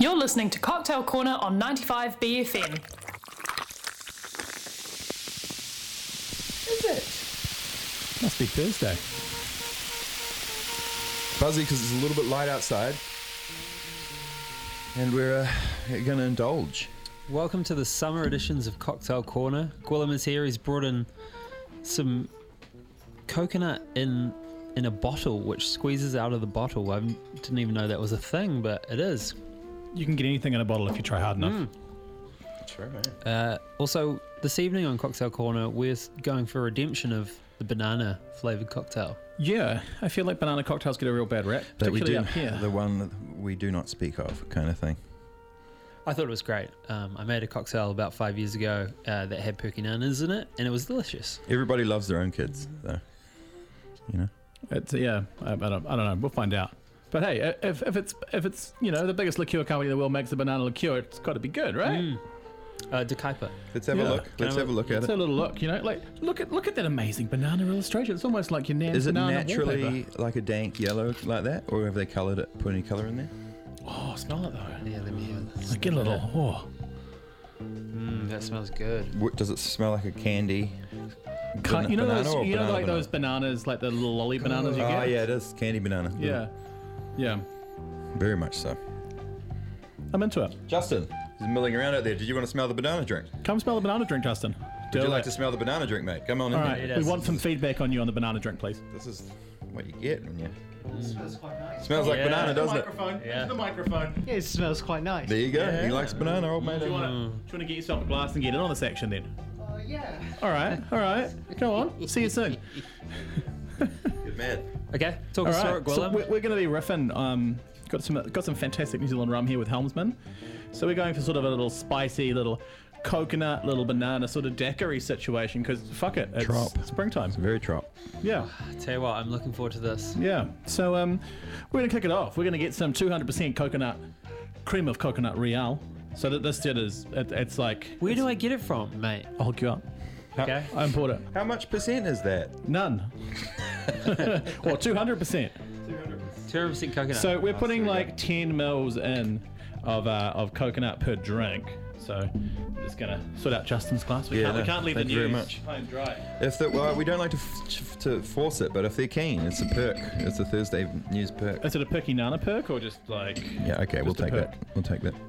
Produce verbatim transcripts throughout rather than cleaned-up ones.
You're listening to Cocktail Corner on ninety-five B F M. Is it? Must be Thursday. Buzzy because it's a little bit light outside. And we're uh, going to indulge. Welcome to the summer editions of Cocktail Corner. Gwilym is here. He's brought in some coconut in in a bottle, which squeezes out of the bottle. I didn't even know that was a thing, but it is. You can get anything in a bottle if you try hard enough. Mm. That's right, man. Uh, also, this evening on Cocktail Corner, we're going for redemption of the banana flavoured cocktail. Yeah, I feel like banana cocktails get a real bad rap, That we particularly do, up here. the one that we do not speak of kind of thing. I thought it was great. Um, I made a cocktail about five years ago uh, that had perky nanas in it, and it was delicious. Everybody loves their own kids, though. You know? It's, yeah, I, I, don't, I don't know. We'll find out. But hey, if, if it's if it's you know the biggest liqueur company in the world makes the banana liqueur, it's got to be good, right? Mm. Uh, De Kuyper. Let's have Yeah. a look. Can Let's I- have a look at Let's it. have a little look. You know, like look at look at that amazing banana illustration. It's almost like your nan's Is it banana naturally wallpaper. like a dank yellow like that? Or have they coloured it, put any colour in there? Oh, smell it though. Yeah, let me hear this. Like get a little. Oh, Mm, that smells good. What, does it smell like a candy? Can- you know banana those or you know banana like banana? those bananas, like the little lolly bananas you Oh, get. yeah, it is candy banana. Yeah, yeah. Very much so. I'm into it. Justin is milling around out there. Did you want to smell the banana drink? Come smell the banana drink, Justin. Would Do you it. like to smell the banana drink, mate? Come on in All here. right, It we is. want some feedback on you on the banana drink, please. This is what you get when you... Smells quite nice. Smells like Yeah. banana, doesn't it? microphone. Yeah. The microphone. Yeah, it smells quite nice. There you go. Yeah. He likes banana, old mate. Do you want to? Do you want to get yourself a glass and get in on this action then? Uh, yeah. All right, all right. Go on. See you soon. Good man. Okay, talk All us through right. it, So Gwilym. we're, we're going to be riffing. Um, got some got some fantastic New Zealand rum here with Helmsman. So we're going for sort of a little spicy, little coconut, little banana sort of daiquiri situation because fuck it, it's Trop. springtime. It's very trop. Yeah. Tell you what, I'm looking forward to this. Yeah. So um, we're going to kick it off. We're going to get some two hundred percent coconut, cream of coconut real. So that this shit is, it, it's like. Where do I get it from, mate? I'll hook you up. Okay. I import it. How much percent is that? None. Well, two hundred percent. two hundred percent coconut. So we're putting there we like ten mils in of uh, of coconut per drink. So I'm just gonna sort out Justin's glass. We Yeah, can't, we no, can't leave the thank you very news much. high and dry. If the, well, we don't like to f- to force it, but if they're keen, it's a perk. It's a Thursday news perk. Is it a perky nana perk or just like? Yeah, okay, we'll Just a take that. We'll take that.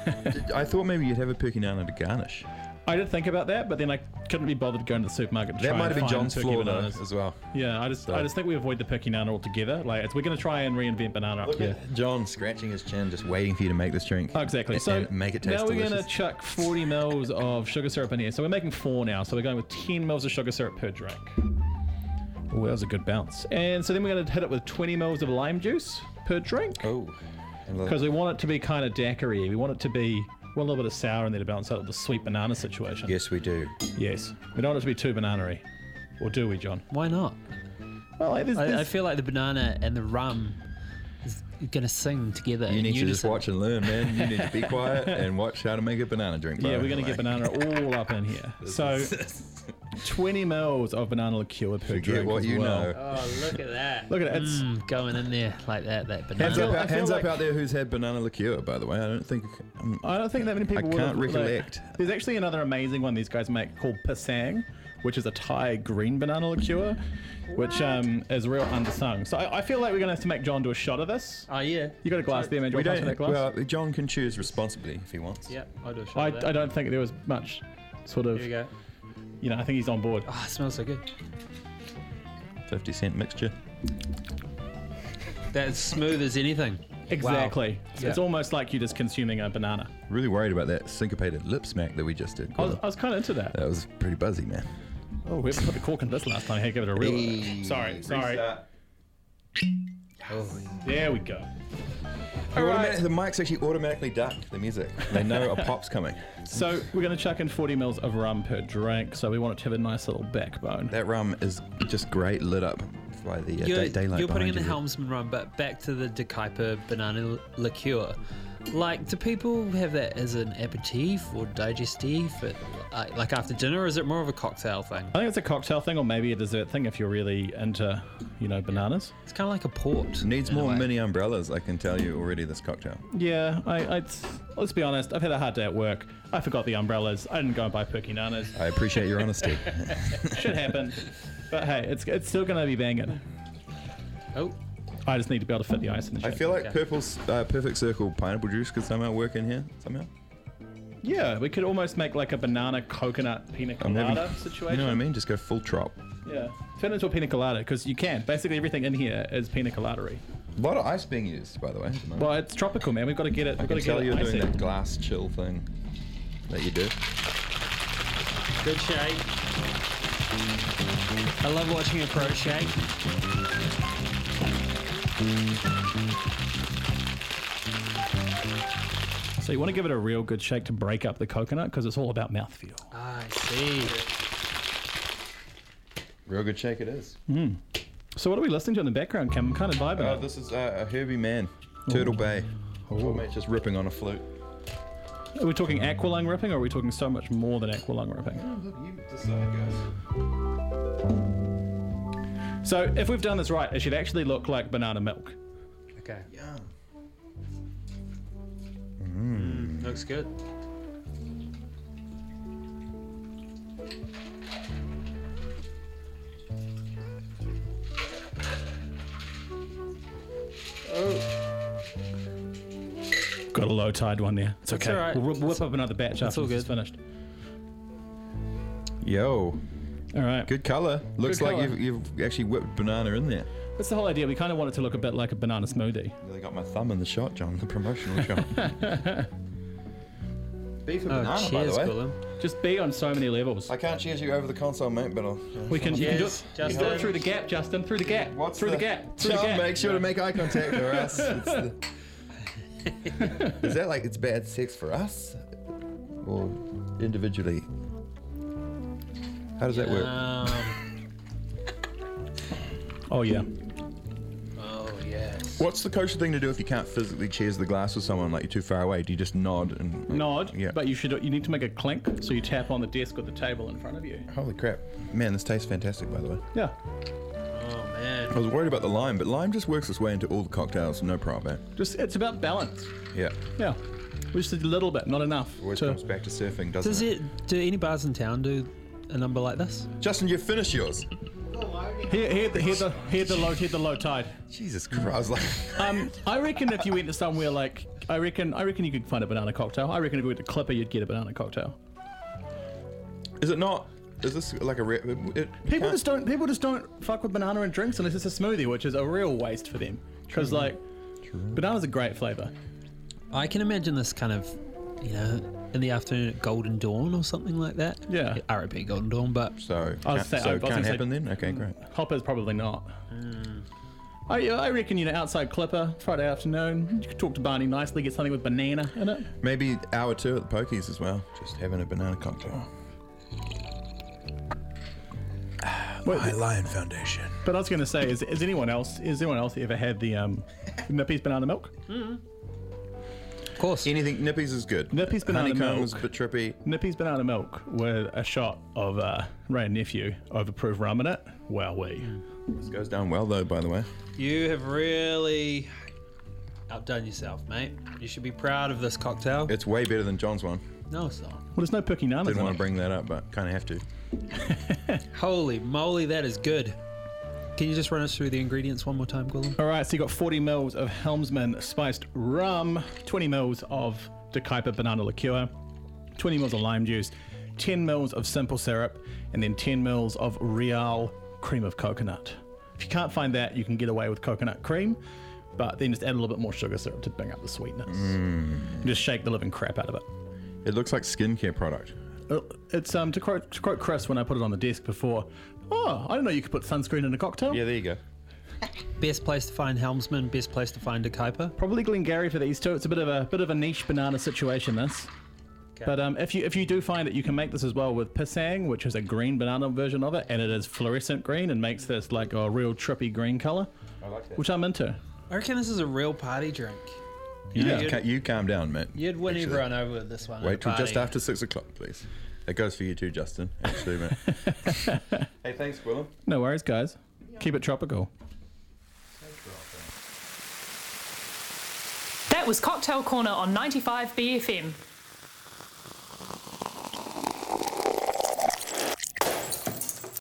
I thought maybe you'd have a perky nana to garnish. I did think about that, but then I couldn't be bothered going to the supermarket. To That try might and have been find John's perky flaw though, bananas. as well. Yeah, I just I just think we avoid the perky nana altogether. Like it's, we're gonna try and reinvent banana. Look yeah. at John scratching his chin, just waiting for you to make this drink. Oh, exactly. And- So and make it taste now we're delicious. gonna chuck forty mils of sugar syrup in here. So we're making four now. So we're going with ten mils of sugar syrup per drink. Oh, that was a good bounce. And so then we're gonna hit it with twenty mils of lime juice per drink Oh. because we want it to be kind of daiquiri. We want it to be well, a little bit of sour in there to balance out the sweet banana situation. Yes, we do. Yes. We don't want it to be too banana-y. Or do we, John? Why not? Well, like, there's, I, I there's- feel like the banana and the rum is going to sing together. You in need to just unison. watch and learn, man. You need to be quiet and watch how to make a banana drink. yeah, bro. we're going to get Like, banana all up in here. So twenty mils of banana liqueur per Forget drink what as you well. know. Oh, look at that. Look at it, it's- Mm, going in there like that, that banana. Hands feel- up, I out, feel hands like- up out there who's had banana liqueur, by the way. I don't think... Um, I don't think that many people I would can't have, like- recollect. there's actually another amazing one these guys make called Pisang, which is a Thai green banana liqueur, which um, is real undersung. So I, I feel like we're going to have to make John do a shot of this. Oh, yeah. You got a glass there, man. Do you we want to pass me don't... that glass? Well, John can choose responsibly if he wants. Yeah, I'll do a shot I, of that. I don't think there was much sort of, Here we go. you know, I think he's on board. Oh, it smells so good. fifty cent mixture. That's smooth as anything. Exactly. Yeah. It's almost like you're just consuming a banana. Really worried about that syncopated lip smack that we just did. I was, I was kind of into that. That was pretty buzzy, man. Oh, we put the cork in this last time. Hey, give it a real. Hey, sorry, sorry. restart. There we go. The automatic- The mics actually automatically duck the music. They know a pop's coming. So we're going to chuck in forty mils of rum per drink. So we want it to have a nice little backbone. That rum is just great lit up by the uh, You're, day- daylight you're putting in behind the you. Helmsman rum, but back to the De Kuyper banana liqueur. Like, do people have that as an aperitif or digestif, at, uh, like after dinner, or is it more of a cocktail thing? I think it's a cocktail thing or maybe a dessert thing if you're really into, you know, bananas. It's kind of like a port. Needs in a more way. mini umbrellas, I can tell you already, this cocktail. Yeah, I, I let's be honest, I've had a hard day at work. I forgot the umbrellas. I didn't go and buy perky nanas. I appreciate your honesty. Shit happened. But hey, it's it's still going to be banging. Oh, I just need to be able to fit the ice in the I shake. feel like Okay. Purple's uh, Perfect Circle pineapple juice could somehow work in here, somehow. Yeah, we could almost make like a banana coconut pina I'm having- colada situation. You know what I mean? Just go full trop. Yeah, turn it into a pina colada because you can. Basically, everything in here is pina colada-y. A lot of ice being used, by the way. at the moment. Well, it's tropical, man. We've got to get it. I We've got can to get tell it you're icy. doing that glass chill thing that you do. good shake. I love watching a pro shake. So you want to give it a real good shake to break up the coconut because it's all about mouthfeel. I see. Real good shake it is. So what are we listening to in the background, Cam? I'm kind of vibing. Oh, it. this is uh, a Herbie Man, Turtle Bay. Poor mate just ripping on a flute. Are we talking aqualung ripping or are we talking so much more than aqualung ripping? Look, you decide, guys. So if we've done this right, it should actually look like banana milk. Okay. Yum. Mm, looks good. Got a low tide one there. It's That's okay. all right. We'll whip up another batch That's after all this is good. finished. Yo, All right. good color. Looks Good like colour. you've, you've actually whipped banana in there. That's the whole idea. We kind of want it to look a bit like a banana smoothie. Really got my thumb in the shot, John, the promotional shot. Beef and Oh, banana, by cheers, the way. Gwilym. Just be on so many levels. I can't cheers you over the console, mate, but I'll. We can, you can do it, Cheers, you can do it Justin. through the gap, Justin. Through the gap. What's through the, gap. Through John, the gap. make sure to make eye contact or else. It's the... Is that like it's bad sex for us? Or individually? How does that work? Um, Oh yeah. oh, yes. What's the kosher thing to do if you can't physically cheers the glass with someone, like you're too far away? Do you just nod and. Nod. Yeah. But you should. You need to make a clink, so you tap on the desk or the table in front of you. Holy crap. Man, this tastes fantastic, by the way. Yeah. Oh, I man. was worried about the lime, but lime just works its way into all the cocktails, no problem. Just it's about balance. Yeah. Yeah. Just a little bit, not enough. Always to- comes back to surfing, doesn't Does it? it? Do any bars in town do a number like this? Justin, you finish yours. Here, here, the, here, the, here the low, here the low tide. Jesus Christ. I was like, Um, I reckon if you went to somewhere like, I reckon, I reckon you could find a banana cocktail. I reckon if you went to Clipper, you'd get a banana cocktail. is it not? Is this like a. Re- it, it, People can't- just don't. People just don't fuck with banana and drinks unless it's a smoothie, which is a real waste for them. Because like, banana's a great flavor. I can imagine this kind of, you know, in the afternoon at Golden Dawn or something like that. Yeah. R I P Golden Dawn, but So, I was can't, say- I so was gonna can't say- happen then? Okay, great. Hoppers probably not. I, I reckon you know outside Clipper Friday afternoon. You could talk to Barney nicely, get something with banana in it. Maybe hour two at the Pokies as well. Just having a banana cocktail. Wait, My Lion Foundation. but I was going to say, is, is anyone else? Is anyone else ever had the um, Nippy's banana milk? of course. Anything Nippies is good. Nippy's banana Honeycomb milk. is a bit trippy. Nippy's banana milk with a shot of uh, Ray and Nephew overproof rum in it. Wow, we. This goes down well though, by the way. You have really outdone yourself, mate. You should be proud of this cocktail. It's way better than John's one. No, it's not. Well, there's no perky nanas Didn't in want it. to bring that up, but kind of have to. Holy moly, that is good. Can you just run us through the ingredients one more time, Gwilym? All right, so you got forty mils of Helmsman spiced rum, twenty mils of De Kuyper banana liqueur, twenty mils of lime juice, ten mils of simple syrup, and then ten mils of Real cream of coconut. If you can't find that, you can get away with coconut cream, but then just add a little bit more sugar syrup to bring up the sweetness. And just shake the living crap out of it. It looks like skincare product. Uh, It's um to quote, to quote Chris when I put it on the desk before. Oh, I didn't know you could put sunscreen in a cocktail. Yeah, there you go. Best place to find Helmsman, best place to find De Kuyper. Probably Glengarry for these two. It's a bit of a bit of a niche banana situation. This. Okay. But um, if you if you do find it, you can make this as well with pisang, which is a green banana version of it, and it is fluorescent green and makes this like a real trippy green color, I like that. which I'm into. I reckon this is a real party drink. You, know, You, you'd, ca- you calm down, mate. you'd win Actually. everyone over with this one. at a Wait till just party. after six o'clock, please. That goes for you too, Justin. Actually, mate. Hey, thanks, Gwillem. No worries, guys. Keep it tropical. That was Cocktail Corner on ninety-five B F M.